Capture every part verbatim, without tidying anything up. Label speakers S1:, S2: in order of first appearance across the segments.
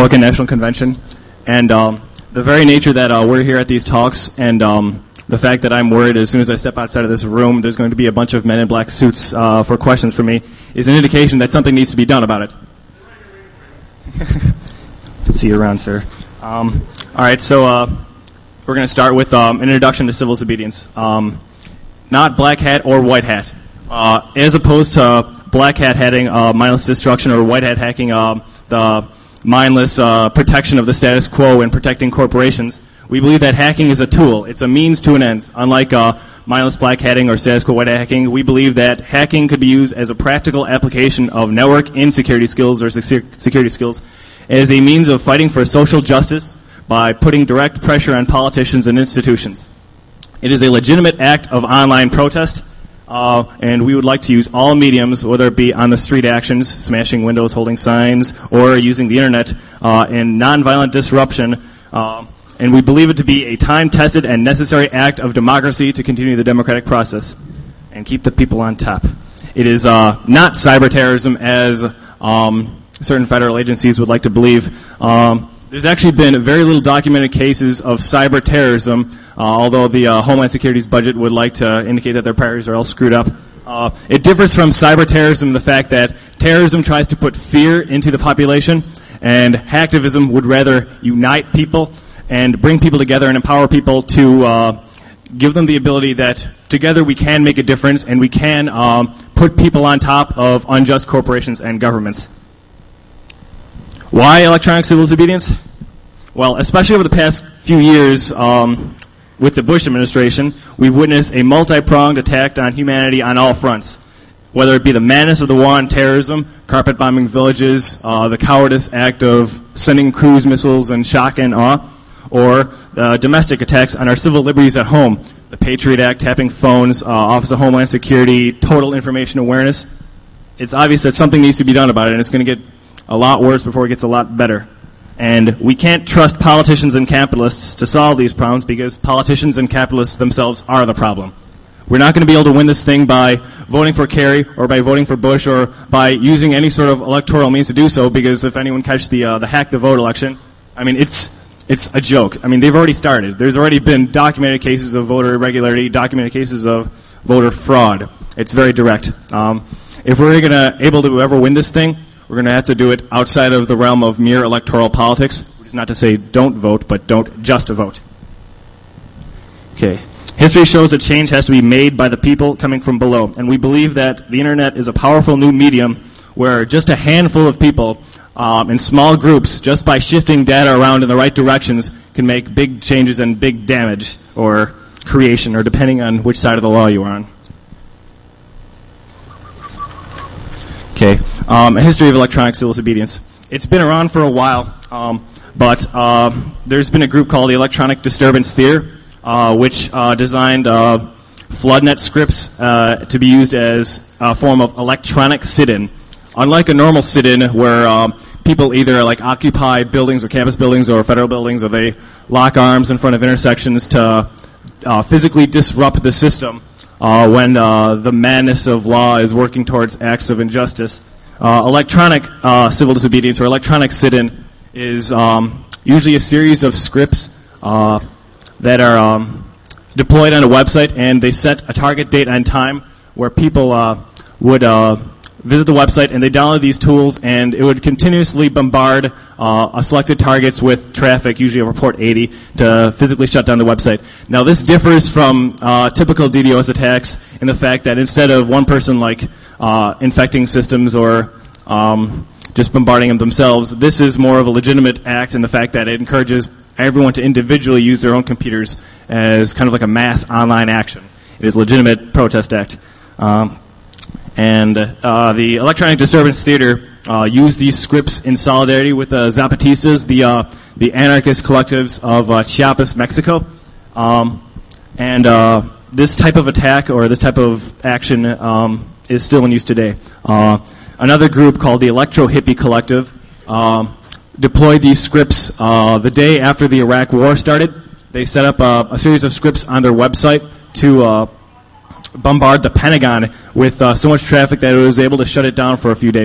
S1: Republican National Convention, and um, the very nature that uh, we're here at these talks, and um, the fact that I'm worried as soon as I step outside of this room, there's going to be a bunch of men in black suits uh, for questions for me, is an indication that something needs to be done about it. See you around, sir. Um, all right, so uh, we're going to start with um, an introduction to civil disobedience. Um, not black hat or white hat. Uh, as opposed to black hat hatting uh, mindless destruction or white hat hacking uh, the mindless uh, protection of the status quo and protecting corporations, we believe that hacking is a tool. It's a means to an end. Unlike uh, mindless black hatting or status quo white hat hacking, we believe that hacking could be used as a practical application of network and security skills or security skills as a means of fighting for social justice by putting direct pressure on politicians and institutions. It is a legitimate act of online protest, uh, and we would like to use all mediums, whether it be on the street actions, smashing windows, holding signs, or using the internet uh, in nonviolent disruption, uh, and we believe it to be a time-tested and necessary act of democracy to continue the democratic process and keep the people on top. It is uh, not cyber terrorism as um, certain federal agencies would like to believe. Um, there's actually been very little documented cases of cyber terrorism, uh, although the uh, Homeland Security's budget would like to indicate that their priorities are all screwed up. Uh, it differs from cyber terrorism in the fact that terrorism tries to put fear into the population, and hacktivism would rather unite people and bring people together and empower people to uh, give them the ability that together we can make a difference and we can um, put people on top of unjust corporations and governments. Why electronic civil disobedience? Well, especially over the past few years um, with the Bush administration, we've witnessed a multi-pronged attack on humanity on all fronts. Whether it be the madness of the war on terrorism, carpet bombing villages, uh, the cowardice act of sending cruise missiles and shock and awe, or uh, domestic attacks on our civil liberties at home, the Patriot Act, tapping phones, uh, Office of Homeland Security, total information awareness. It's obvious that something needs to be done about it, and it's going to get a lot worse before it gets a lot better. And we can't trust politicians and capitalists to solve these problems because politicians and capitalists themselves are the problem. We're not going to be able to win this thing by voting for Kerry or by voting for Bush or by using any sort of electoral means to do so, because if anyone catches the uh, the hack the vote election, I mean, it's it's a joke. I mean, they've already started. There's already been documented cases of voter irregularity, documented cases of voter fraud. It's very direct. Um, if we're going to able to ever win this thing, we're going to have to do it outside of the realm of mere electoral politics, which is not to say don't vote, but don't just vote. Okay. History shows that change has to be made by the people coming from below, and we believe that the internet is a powerful new medium where just a handful of people um, in small groups, just by shifting data around in the right directions, can make big changes and big damage or creation, or depending on which side of the law you are on. Okay, um, a history of electronic civil disobedience. It's been around for a while, um, but uh, there's been a group called the Electronic Disturbance Theater, uh, which uh, designed uh, floodnet scripts uh, to be used as a form of electronic sit-in. Unlike a normal sit-in where uh, people either like occupy buildings or campus buildings or federal buildings, or they lock arms in front of intersections to uh, physically disrupt the system, Uh, when uh, the madness of law is working towards acts of injustice. Uh, electronic uh, civil disobedience or electronic sit-in is um, usually a series of scripts uh, that are um, deployed on a website, and they set a target date and time where people uh, would uh, visit the website, and they download these tools, and it would continuously bombard uh, a selected targets with traffic, usually over port eighty, to physically shut down the website. Now, this differs from uh, typical DDoS attacks in the fact that instead of one person like uh, infecting systems or um, just bombarding them themselves, this is more of a legitimate act in the fact that it encourages everyone to individually use their own computers as kind of like a mass online action. It is a legitimate protest act. Um, And uh, the Electronic Disturbance Theater uh, used these scripts in solidarity with the Zapatistas, the uh, the anarchist collectives of uh, Chiapas, Mexico. Um, and uh, this type of attack or this type of action um, is still in use today. Uh, another group called the Electro Hippie Collective um, deployed these scripts uh, the day after the Iraq War started. They set up uh, a series of scripts on their website to uh, bombard the Pentagon with uh, so much traffic that it was able to shut it down for a few days.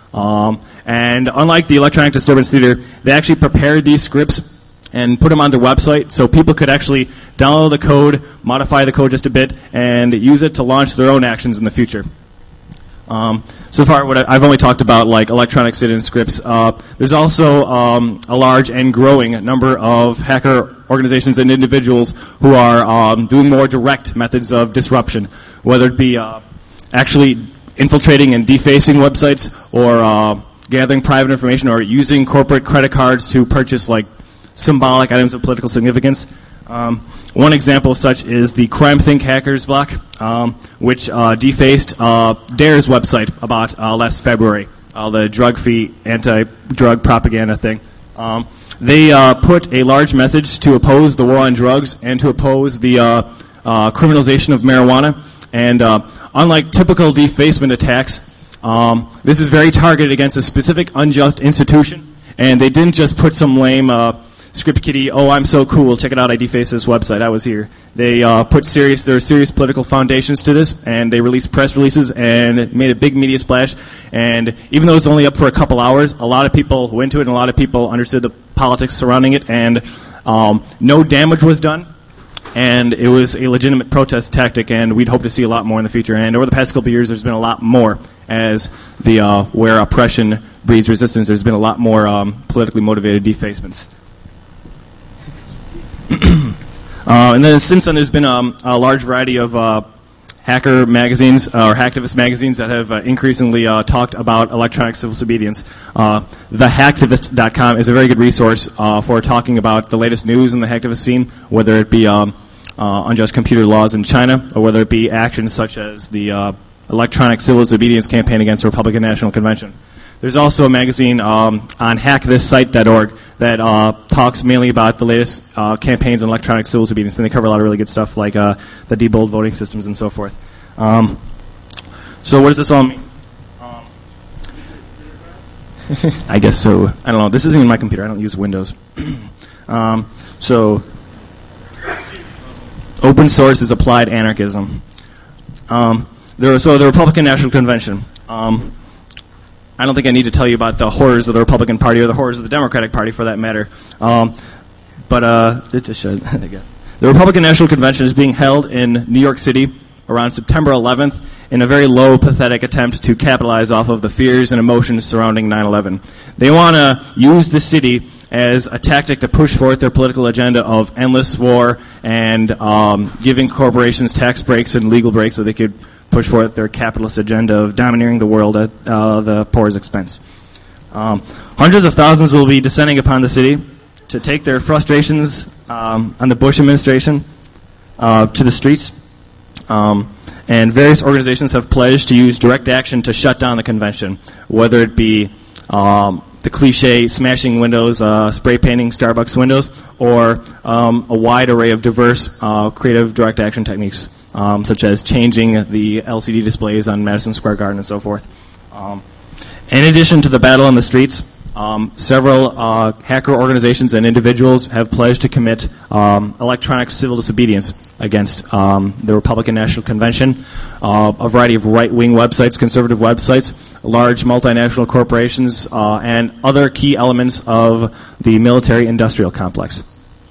S1: Um, and unlike the Electronic Disturbance Theater, they actually prepared these scripts and put them on their website so people could actually download the code, modify the code just a bit, and use it to launch their own actions in the future. Um, so far, what I, I've only talked about like electronic sit-in scripts. Uh, there's also um, a large and growing number of hacker organizations and individuals who are um, doing more direct methods of disruption, whether it be uh, actually infiltrating and defacing websites, or uh, gathering private information, or using corporate credit cards to purchase like symbolic items of political significance. Um, one example of such is the CrimethInc hackers block, um, which uh, defaced uh, DARE's website about uh, last February, uh, the drug-free anti-drug propaganda thing. Um, they uh, put a large message to oppose the war on drugs and to oppose the uh, uh, criminalization of marijuana. And uh, unlike typical defacement attacks, um, this is very targeted against a specific unjust institution. And they didn't just put some lame uh, script kiddie, oh, I'm so cool, check it out, I defaced this website, I was here. They uh, put serious, there are serious political foundations to this, and they released press releases and made a big media splash. And even though it was only up for a couple hours, a lot of people went to it, and a lot of people understood the politics surrounding it, and um, no damage was done. And it was a legitimate protest tactic, and we'd hope to see a lot more in the future. And over the past couple of years, there's been a lot more, as the uh, where oppression breeds resistance, there's been a lot more um, politically motivated defacements. uh, and then since then, there's been um, a large variety of uh, hacker magazines uh, or hacktivist magazines that have uh, increasingly uh, talked about electronic civil disobedience. Uh, the hacktivist dot com is a very good resource uh, for talking about the latest news in the hacktivist scene, whether it be um, uh, unjust computer laws in China, or whether it be actions such as the uh, electronic civil disobedience campaign against the Republican National Convention. There's also a magazine um, on hack this site dot org that uh, talks mainly about the latest uh, campaigns in electronic civil disobedience, and they cover a lot of really good stuff like uh, the debold voting systems and so forth. Um, so what does this all mean? Um, I guess so. I don't know. This isn't even my computer. I don't use Windows. um, so open source is applied anarchism. Um, there, so the Republican National Convention. Um, I don't think I need to tell you about the horrors of the Republican Party or the horrors of the Democratic Party, for that matter. Um, but uh, it just should, I guess. The Republican National Convention is being held in New York City around September eleventh in a very low, pathetic attempt to capitalize off of the fears and emotions surrounding nine eleven. They want to use the city as a tactic to push forth their political agenda of endless war and um, giving corporations tax breaks and legal breaks so they could push forth their capitalist agenda of domineering the world at uh, the poor's expense. Um, hundreds of thousands will be descending upon the city to take their frustrations um, on the Bush administration uh, to the streets. Um, and various organizations have pledged to use direct action to shut down the convention, whether it be um, the cliche smashing windows, uh, spray painting Starbucks windows, or um, a wide array of diverse uh, creative direct action techniques. Um, such as changing the L C D displays on Madison Square Garden and so forth. Um, in addition to the battle on the streets, um, several uh, hacker organizations and individuals have pledged to commit um, electronic civil disobedience against um, the Republican National Convention, uh, a variety of right-wing websites, conservative websites, large multinational corporations, uh, and other key elements of the military-industrial complex.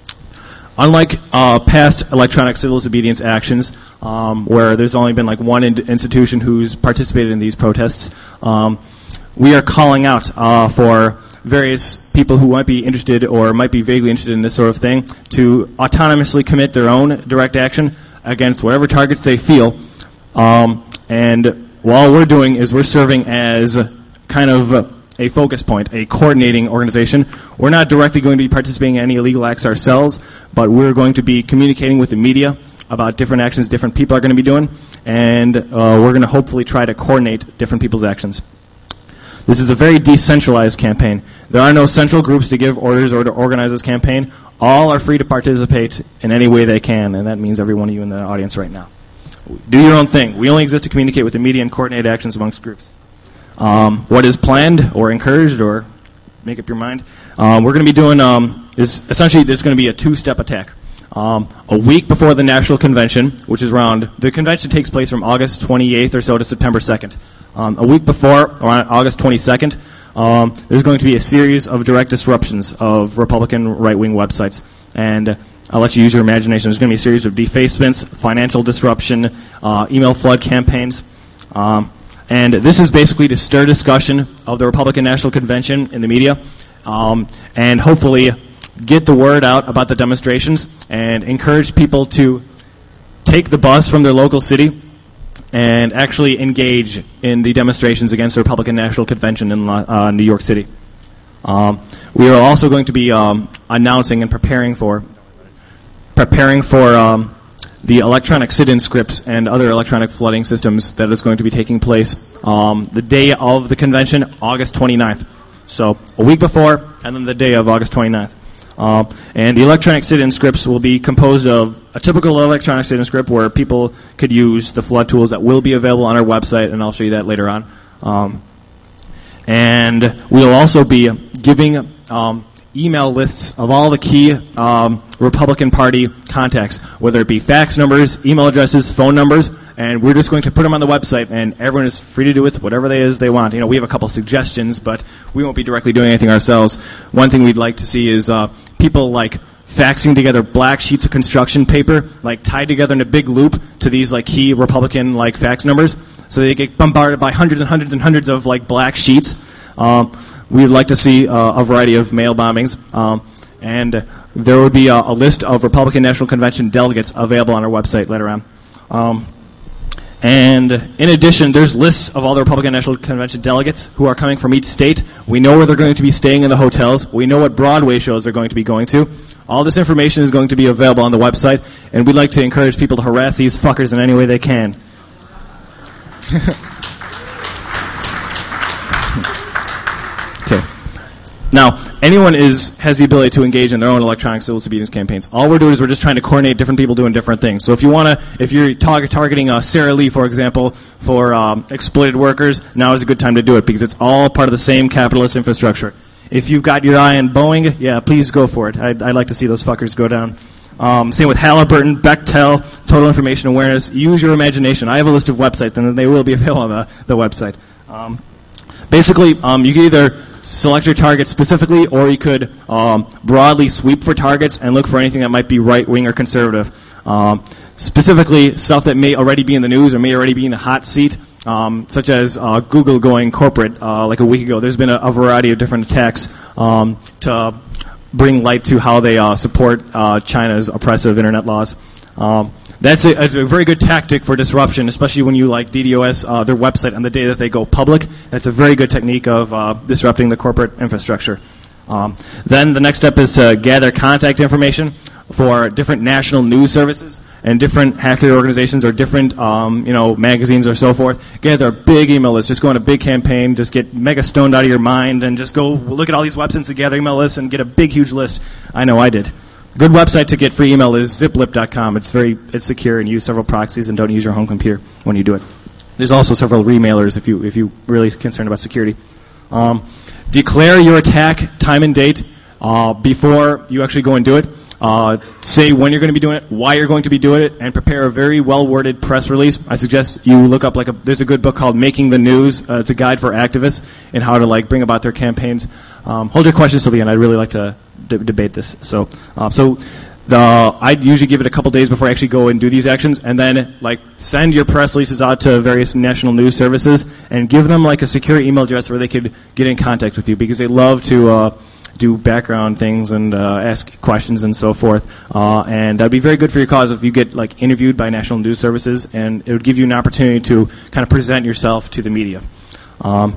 S1: Unlike uh, past electronic civil disobedience actions, um, where there's only been like one in- institution who's participated in these protests, um, we are calling out uh, for various people who might be interested or might be vaguely interested in this sort of thing to autonomously commit their own direct action against whatever targets they feel. Um, and what we're doing is we're serving as kind of a focus point, a coordinating organization. We're not directly going to be participating in any illegal acts ourselves, but we're going to be communicating with the media about different actions different people are going to be doing, and uh, we're going to hopefully try to coordinate different people's actions. This is a very decentralized campaign. There are no central groups to give orders or to organize this campaign. All are free to participate in any way they can, and that means every one of you in the audience right now. Do your own thing. We only exist to communicate with the media and coordinate actions amongst groups. Um, what is planned or encouraged, or make up your mind, um, we're going to be doing, um, is essentially there's going to be a two-step attack. Um, a week before the National Convention, which is around, the convention takes place from August twenty-eighth or so to September second. Um, a week before, or on August twenty-second, um, there's going to be a series of direct disruptions of Republican right-wing websites. And I'll let you use your imagination. There's going to be a series of defacements, financial disruption, uh, email flood campaigns. Um, and this is basically to stir discussion of the Republican National Convention in the media, um, and hopefully get the word out about the demonstrations and encourage people to take the bus from their local city and actually engage in the demonstrations against the Republican National Convention in uh, New York City. Um, we are also going to be um, announcing and preparing for preparing for um, the electronic sit-in scripts and other electronic flooding systems that is going to be taking place um, the day of the convention, August twenty-ninth. So a week before, and then the day of August twenty-ninth. Uh, and the electronic sit-in scripts will be composed of a typical electronic sit-in script where people could use the flood tools that will be available on our website, and I'll show you that later on. Um, and we'll also be giving um, email lists of all the key um, Republican Party contacts, whether it be fax numbers, email addresses, phone numbers, and we're just going to put them on the website, and everyone is free to do with whatever they is they want. You know, we have a couple suggestions, but we won't be directly doing anything ourselves. One thing we'd like to see is uh, people like faxing together black sheets of construction paper, like tied together in a big loop to these like key Republican like fax numbers, so they get bombarded by hundreds and hundreds and hundreds of like black sheets. Um, we'd like to see uh, a variety of mail bombings, um, and there would be a, a list of Republican National Convention delegates available on our website later on. Um, And in addition, there's lists of all the Republican National Convention delegates who are coming from each state. We know where they're going to be staying in the hotels. We know what Broadway shows they're going to be going to. All this information is going to be available on the website, and we'd like to encourage people to harass these fuckers in any way they can. Okay. Now, anyone is has the ability to engage in their own electronic civil disobedience campaigns. All we're doing is we're just trying to coordinate different people doing different things. So if you want to, if you're tar- targeting uh, Sarah Lee, for example, for um, exploited workers, now is a good time to do it because it's all part of the same capitalist infrastructure. If you've got your eye on Boeing, yeah, please go for it. I'd, I'd like to see those fuckers go down. Um, same with Halliburton, Bechtel, Total Information Awareness. Use your imagination. I have a list of websites, and they will be available on the, the website. Um, basically, um, you can either select your target specifically, or you could um, broadly sweep for targets and look for anything that might be right-wing or conservative. Um, specifically, stuff that may already be in the news or may already be in the hot seat, um, such as uh, Google going corporate uh, like a week ago. There's been a, a variety of different attacks um, to bring light to how they uh, support uh, China's oppressive internet laws. Um, That's a, that's a very good tactic for disruption, especially when you like DDoS uh, their website on the day that they go public. That's a very good technique of uh, disrupting the corporate infrastructure. Um, then the next step is to gather contact information for different national news services and different hacker organizations or different um, you know magazines or so forth. Gather a big email list. Just go on a big campaign. Just get mega stoned out of your mind and just go look at all these websites and gather email lists and get a big, huge list. I know I did. A good website to get free email is ziplip dot com. It's very it's secure and use several proxies and don't use your home computer when you do it. There's also several remailers if you if you really concerned about security. Um, declare your attack time and date uh, before you actually go and do it. Uh, say when you're going to be doing it, why you're going to be doing it, and prepare a very well-worded press release. I suggest you look up like a. There's a good book called Making the News. Uh, it's a guide for activists and how to like bring about their campaigns. Um, hold your questions till the end. I'd really like to d- debate this. So, uh, so the I'd usually give it a couple days before I actually go and do these actions, and then like send your press releases out to various national news services and give them like a secure email address where they could get in contact with you because they love to. Uh, do background things and uh, ask questions and so forth. Uh, and that would be very good for your cause if you get like interviewed by national news services, and it would give you an opportunity to kind of present yourself to the media. Um,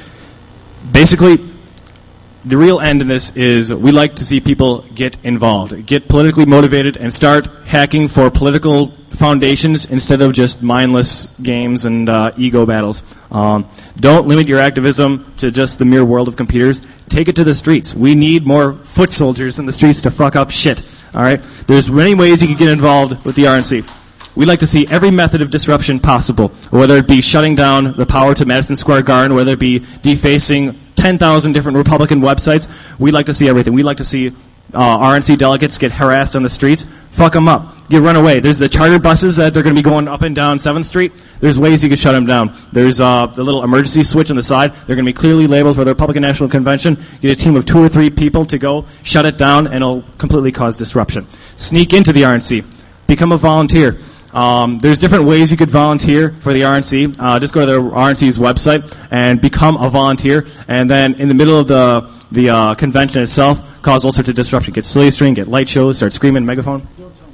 S1: basically, the real end in this is we like to see people get involved, get politically motivated, and start hacking for political foundations instead of just mindless games and uh, ego battles. Um, don't limit your activism to just the mere world of computers. Take it to the streets. We need more foot soldiers in the streets to fuck up shit. All right? There's many ways you can get involved with the R N C. We like to see every method of disruption possible, whether it be shutting down the power to Madison Square Garden, whether it be defacing ten thousand different Republican websites. We like to see everything. We like to see uh, R N C delegates get harassed on the streets, fuck them up. You run away. There's the charter buses that they're going to be going up and down seventh street. There's ways you can shut them down. There's uh, the little emergency switch on the side. They're going to be clearly labeled for the Republican National Convention. Get a team of two or three people to go, shut it down, and it'll completely cause disruption. Sneak into the R N C. Become a volunteer. Um, there's different ways you could volunteer for the R N C. Uh, just go to the R N C's website and become a volunteer. And then in the middle of the the uh, convention itself, cause all sorts of disruption. Get silly string, get light shows, start screaming, megaphone.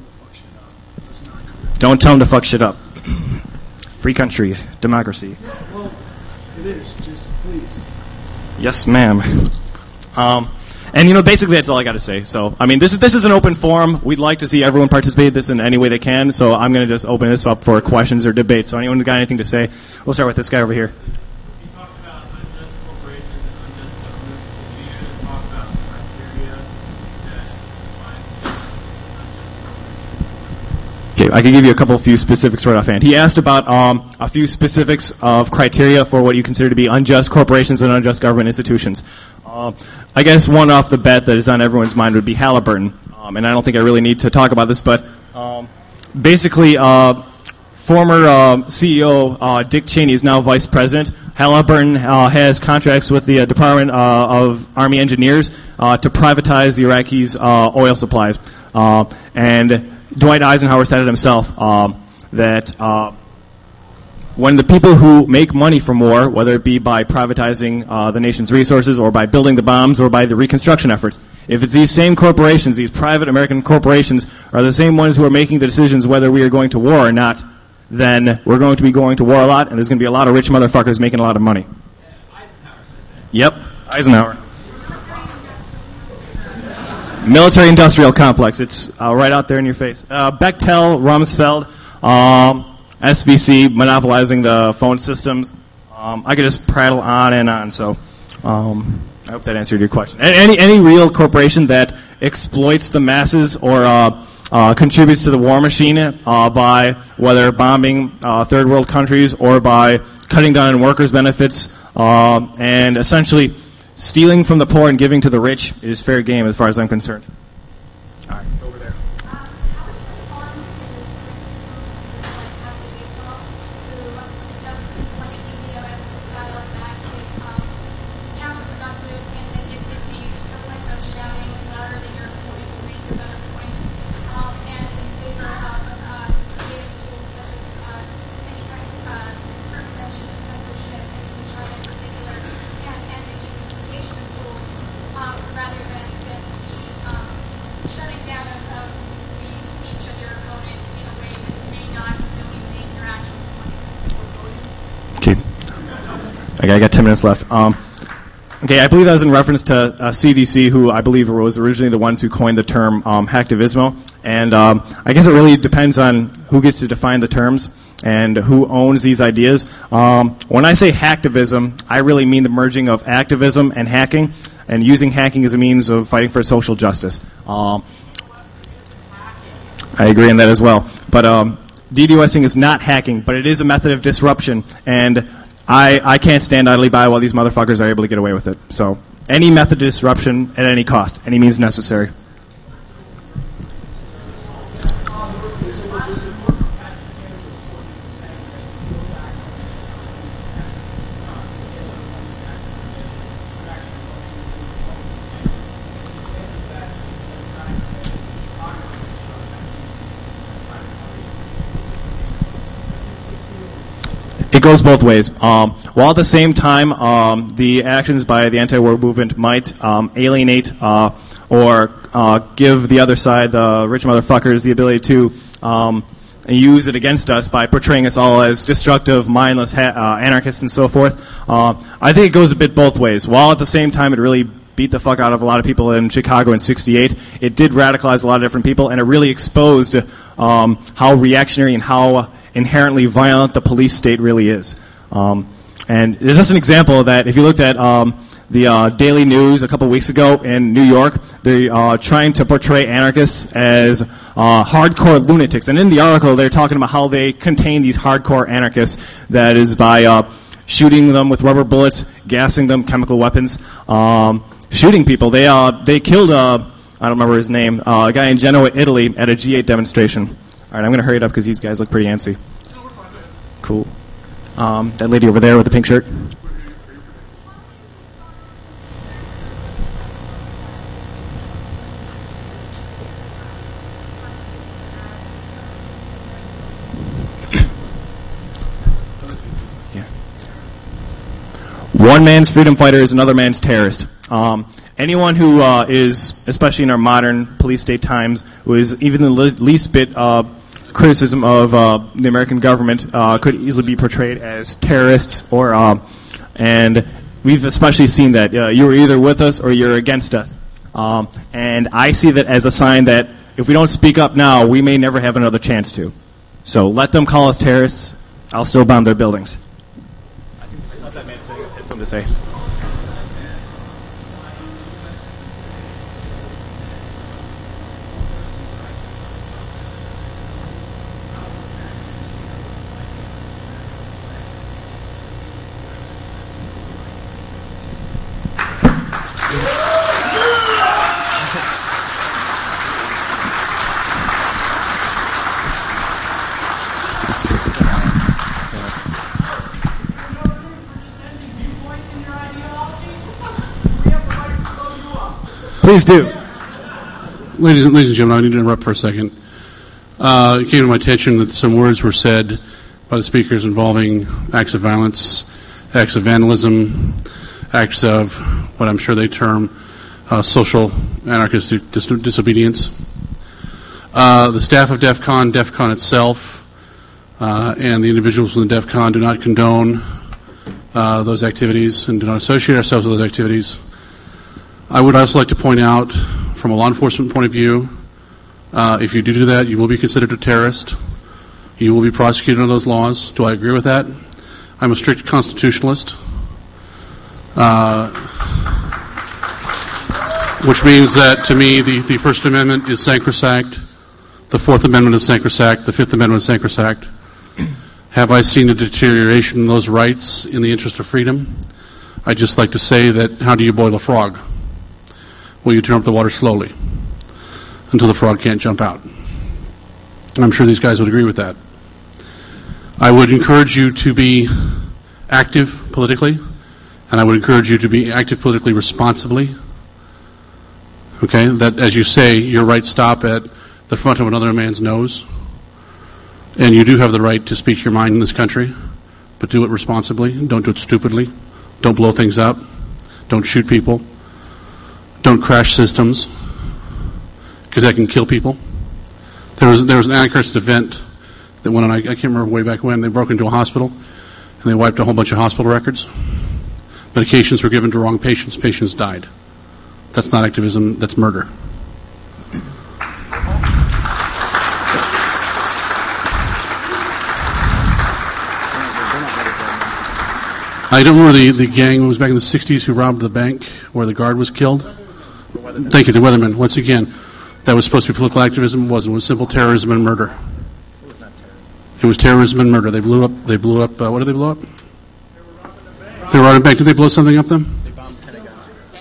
S1: Don't tell them to fuck shit up. Free country, democracy.
S2: Well, it is. Just please.
S1: Yes, ma'am. Um, and you know, basically, that's all I got to say. So, I mean, this is this is an open forum. We'd like to see everyone participate in this in any way they can. So, I'm going to just open this up for questions or debates. So, anyone got anything to say? We'll start with this guy over here.
S3: You talked about unjust corporations and unjust governments. Could you just talk about the criteria that define unjust?
S1: Okay, I can give you a couple few specifics right offhand. He asked about um, a few specifics of criteria for what you consider to be unjust corporations and unjust government institutions. Uh, I guess one off the bat that is on everyone's mind would be Halliburton. Um, and I don't think I really need to talk about this, but um, basically, uh, former uh, C E O uh, Dick Cheney is now vice president. Halliburton uh, has contracts with the uh, Department uh, of Army Engineers uh, to privatize the Iraqis' uh, oil supplies. Uh, and Dwight Eisenhower said it himself, um, that uh, when the people who make money from war, whether it be by privatizing uh, the nation's resources or by building the bombs or by the reconstruction efforts, if it's these same corporations, these private American corporations, are the same ones who are making the decisions whether we are going to war or not, then we're going to be going to war a lot, and there's going to be a lot of rich motherfuckers making a lot of money.
S3: Eisenhower said that.
S1: Yep, Eisenhower. Military-industrial complex. It's uh, right out there in your face. Uh, Bechtel, Rumsfeld, um, S B C monopolizing the phone systems. Um, I could just prattle on and on. So um, I hope that answered your question. Any any real corporation that exploits the masses or uh, uh, contributes to the war machine uh, by whether bombing uh, third world countries or by cutting down on workers' benefits uh, and essentially stealing from the poor and giving to the rich is fair game as far as I'm concerned. All right, over there.
S4: Um, how would you respond to criticism like activism who suggests like a D D O S style that is um, counterproductive and then gets busy equivalent of shouting louder than you're quoting to make your better point, um, and in favor of uh, creative tools such as uh, any kind of uh, circumvention of censorship in China in particular, and, and the use of creation tools um, rather than, than the um, shutting down of, of the speech of your opponent in a way that may not really make your actual point.
S1: Okay. Okay, I got ten minutes left. Um, okay, I believe that was in reference to uh, C D C, who I believe was originally the ones who coined the term um, hacktivismo. And um, I guess it really depends on who gets to define the terms and who owns these ideas. Um, when I say hacktivism, I really mean the merging of activism and hacking, and using hacking as a means of fighting for social justice. Um, I agree on that as well. But um, DDoSing is not hacking, but it is a method of disruption, and I, I can't stand idly by while these motherfuckers are able to get away with it. So any method of disruption at any cost, any means necessary. It goes both ways. Um, while at the same time, um, the actions by the anti-war movement might um, alienate uh, or uh, give the other side, the rich motherfuckers, the ability to um, use it against us by portraying us all as destructive, mindless ha- uh, anarchists and so forth. Uh, I think it goes a bit both ways. While at the same time it really beat the fuck out of a lot of people in Chicago in sixty-eight, it did radicalize a lot of different people, and it really exposed um, how reactionary and how inherently violent the police state really is. Um, and there's just an example of that. If you looked at um, the uh, Daily News a couple weeks ago in New York, they're uh, trying to portray anarchists as uh, hardcore lunatics. And in the article, they're talking about how they contain these hardcore anarchists. That is by uh, shooting them with rubber bullets, gassing them, chemical weapons, um, shooting people. They uh, they killed uh, I don't remember his name, uh, a guy in Genoa, Italy, at a G eight demonstration. All right, I'm going to hurry it up because these guys look pretty antsy. Cool. Um, that lady over there with the pink shirt. One man's freedom fighter is another man's terrorist. Um, anyone who uh, is, especially in our modern police state times, who is even the le- least bit uh, criticism of uh, the American government uh, could easily be portrayed as terrorists, or uh, and we've especially seen that uh, you're either with us or you're against us. Um, and I see that as a sign that if we don't speak up now, we may never have another chance to. So let them call us terrorists. I'll still bomb their buildings. I thought that man had something to say. Please do.
S5: Ladies, ladies and gentlemen, I need to interrupt for a second. Uh, it came to my attention that some words were said by the speakers involving acts of violence, acts of vandalism, acts of what I'm sure they term uh, social anarchist dis- disobedience. Uh, the staff of DEF CON, DEF CON itself, uh, and the individuals within DEF CON do not condone uh, those activities and do not associate ourselves with those activities. I would also like to point out, from a law enforcement point of view, uh, if you do do that, you will be considered a terrorist. You will be prosecuted under those laws. Do I agree with that? I'm a strict constitutionalist, uh, which means that, to me, the, the First Amendment is sacrosanct, the Fourth Amendment is sacrosanct, the Fifth Amendment is sacrosanct. Have I seen a deterioration in those rights in the interest of freedom? I'd just like to say that, how do you boil a frog? Well, you turn up the water slowly until the frog can't jump out. And I'm sure these guys would agree with that. I would encourage you to be active politically, and I would encourage you to be active politically responsibly. Okay, that, as you say, your rights stop at the front of another man's nose, and you do have the right to speak your mind in this country, but do it responsibly. Don't do it stupidly. Don't blow things up. Don't shoot people. Don't crash systems, because that can kill people. There was there was an anarchist event that went on, I, I can't remember way back when. They broke into a hospital, and they wiped a whole bunch of hospital records. Medications were given to wrong patients. Patients died. That's not activism. That's murder. I don't remember the, the gang, it was back in the sixties, who robbed the bank where the guard was killed. Thank you, the Weathermen. Once again, that was supposed to be political activism. It wasn't. It was simple terrorism and murder. It was not terrorism. It was terrorism and murder. They blew up, they blew up, uh, what did they blow up? They were robbing the bank. They were robbing the bank. Did they blow something up then? They bombed Pentagon.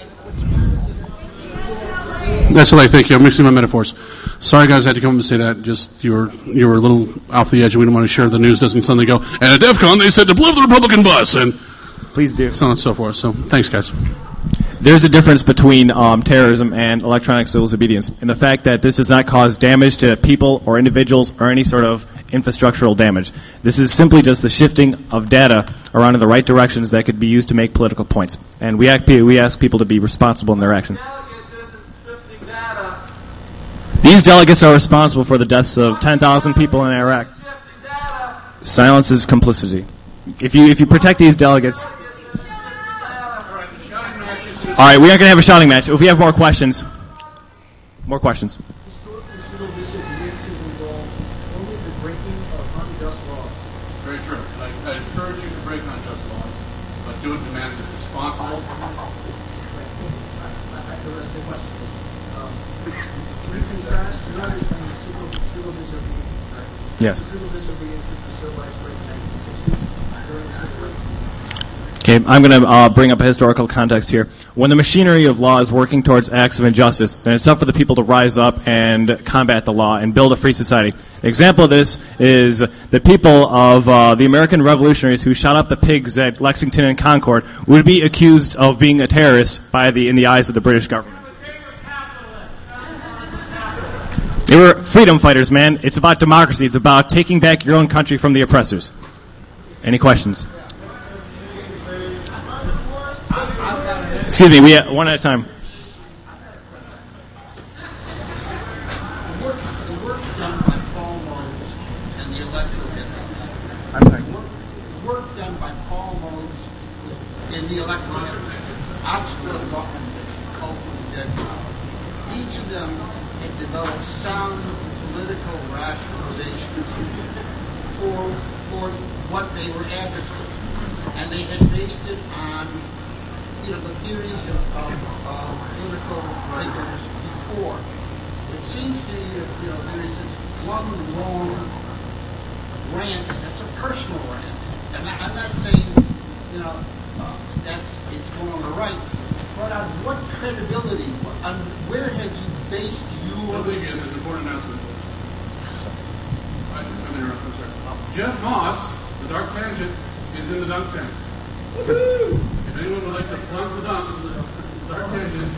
S5: That's what I think. I'm mixing my metaphors. Sorry, guys, I had to come up and say that. Just, you were you were a little off the edge, and we don't want to share the news. Doesn't suddenly go, and at DEF CON, they said to blow up the Republican bus, and
S1: please do.
S5: So on and so forth. So, thanks, guys.
S1: There's a difference between um, terrorism and electronic civil disobedience in the fact that this does not cause damage to people or individuals or any sort of infrastructural damage. This is simply just the shifting of data around in the right directions that could be used to make political points. And we, act, we ask people to be responsible in their actions. These delegates are responsible for the deaths of ten thousand people in Iraq. Silence is complicity. If you if you protect these delegates... All right, we aren't going to have a shouting match. If we have more questions, more questions.
S2: Historically, civil disobedience is involved only the breaking of unjust laws.
S5: Very true. And I, I encourage you to break unjust laws, but do it in a manner that's responsible.
S2: The rest of the question is, um, we contrast another thing with civil, civil disobedience. Right?
S1: Yes.
S2: So civil disobedience, which was so widespread in the nineteen sixties during the civil rights movement.
S1: Okay, I'm going to uh, bring up a historical context here. When the machinery of law is working towards acts of injustice, then it's up for the people to rise up and combat the law and build a free society. An example of this is the people of uh, the American revolutionaries who shot up the pigs at Lexington and Concord would be accused of being a terrorist by the in the eyes of the British government. They were freedom fighters, man. It's about democracy. It's about taking back your own country from the oppressors. Any questions? Excuse me, we uh, one at a time.
S6: The work, the work done by Paul Moses and the electoral district.
S1: I'm sorry.
S6: The work, the work done by Paul Moses in the electoral district. Oxford Law and Cultural Gentile. Each of them had developed sound political rationalization for for what they were advocating, and they had based it on, you know, the theories of, of, of political thinkers before. It seems to me that, you know, there is this one long rant that's a personal rant. And I, I'm not saying, you know, uh, that's, it's going on the right, but on what credibility, on where have you based your...
S5: Well, again, there's an important announcement. I, I'm interrupting, sorry. Jeff Moss, the Dark Tangent, is in the dunk tank. Woohoo! If anyone would like to plunge the dunk into the Dark Tangent,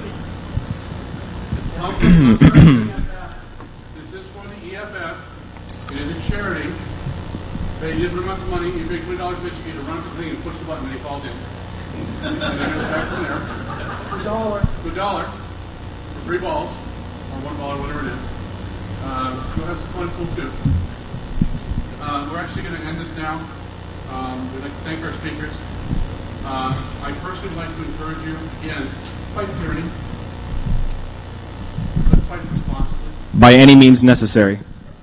S5: plunge the dunk. This is for the E F F. It is a charity. They give them us money. You pay twenty dollars a bit, you get to run up the thing and push the button and he falls in. And then there's back from there.
S6: A dollar.
S5: To a dollar for three balls, or one ball, or whatever it is. Uh, you'll have some fun cool too. Uh, we're actually going to end this now. Um, we'd like to thank our speakers. Uh, I personally would like to encourage you, again, fight tyranny, but fight it responsibly.
S1: By any means necessary.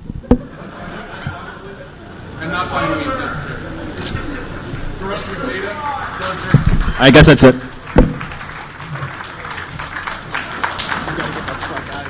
S5: And not by any means necessary. Corrupt your data, does your
S1: I guess that's it.